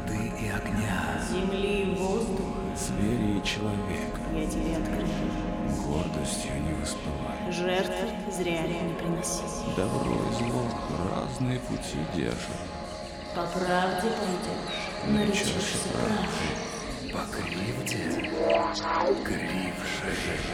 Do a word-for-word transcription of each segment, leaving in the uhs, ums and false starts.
воды и огня, земли и воздуха, звери и человека, я тебе открыла. гордостью не воспылай. Жертвы зря не приносить. Добро и зло разные пути держат. По правде пойдешь, наречешься правдой. По кривде кривже.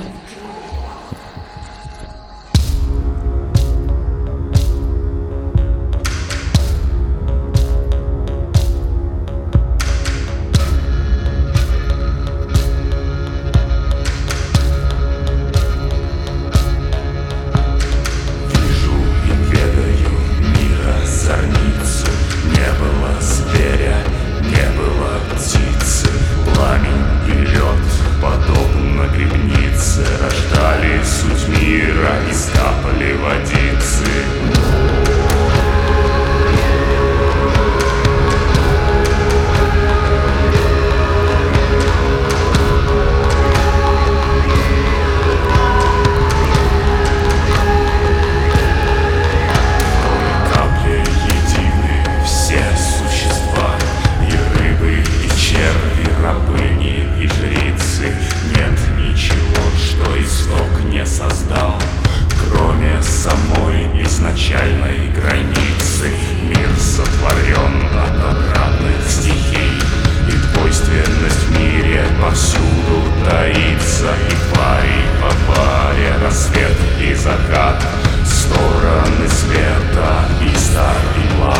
Создал, кроме самой изначальной границы. Мир сотворен от обратных стихий, и двойственность в мире повсюду таится. И пари по паре, рассвет и закат, стороны света и стар и млад.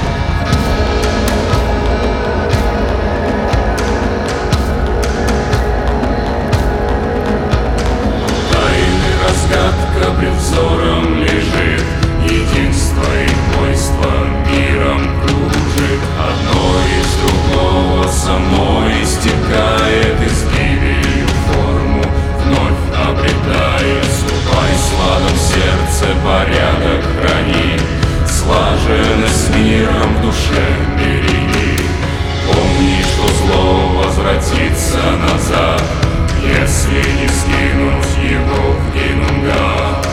Разгадка пред взором лежит, единство и двойство миром кружит. Одно из другого само истекает, и с гибелью форму вновь обретает. Ступай сладом в сердце, порядок храни, слаженность с миром в душе береги. Помни, что зло возвратится назад, если не скинуть его в Генунгад.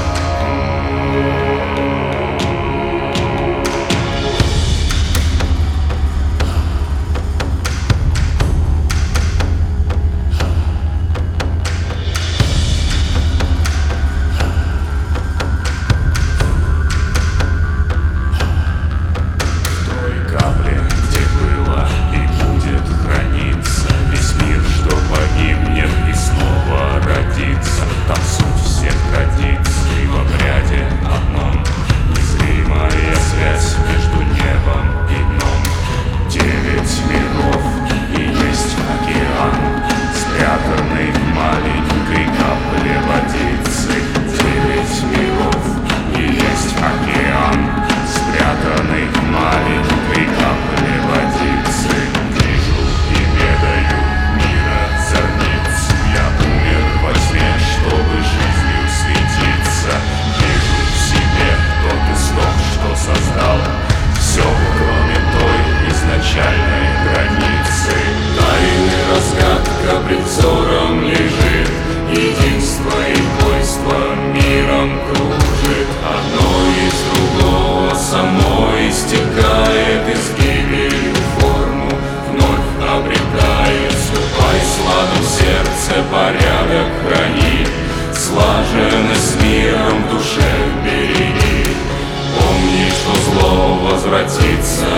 В той капле, где было и будет храниться весь мир, что погибнет и снова родится. Там суть всех традиций в обряде одном, незримая связь между небом и дном. Девять миров и есть океан, спрятанный в маленькой капле водицы. Девять миров и есть океан, спрятанный в маленькой капле водицы. Вижу и ведаю мира зерницу, я умер во тьме, чтобы жизнью светиться. Вижу в себе тот исток, что создал все, кроме той изначальной границы. Тайны разгадка пред взором лежит, единство и двойство миром кружит. Одно из другого само истекает, и с гибелью форму вновь обретает. Ступай сладом в сердце, порядок храни, слаженность с миром в душе береги. Помни, что зло возвратится